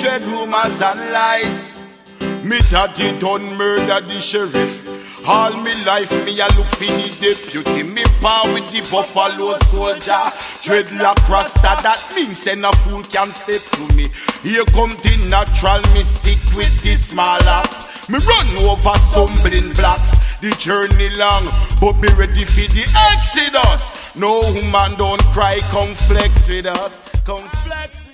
Spread rumors and lies. Me daddy done murder the sheriff. All me life me a look for the deputy. Me power with the buffalo soldier. Dreadlock rasta, that means then a fool can step to me. Here come the natural mystic with the small axe. Me run over stumbling blocks. The journey long, but me ready for the exodus. No woman don't cry, come flex with us. Come flex.